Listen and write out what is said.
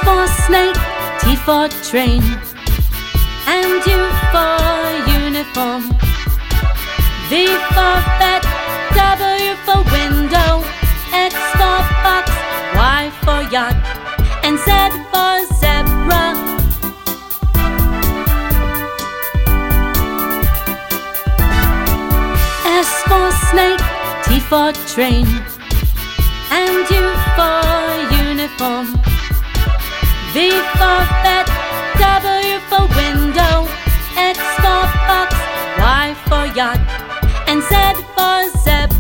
for snake, T for train, and U for uniform. V for vet, W for window, X for fox, Y for yacht, and Z for zebra. S for snake, T for train, and U for uniform. V for vet, W for window, X for fox, Y for yacht, and Z for zebra.